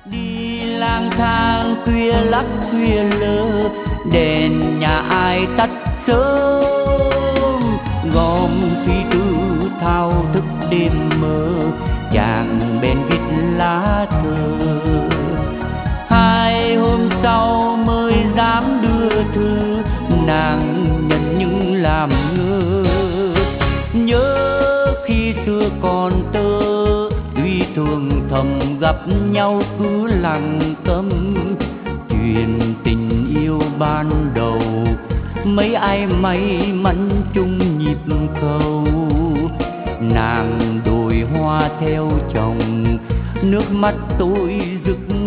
Đi lang thang khuya lắc khuya lơ, đèn nhà ai tắt sớm, gom suy tư thao thức đêm mơ, chàng bên viết lá thơ. Hai hôm sau mới dám đưa thư, nàng nhận nhưng làm ngơ. Nhớ khi xưa còn tơ, tuy thường thầm gặp nhau cứ lặng câm. Chuyện tình yêu ban đầu, mấy ai may mắn chung nhịp cầu. Nàng đồi hoa theo chồng, nước mắt tôi rực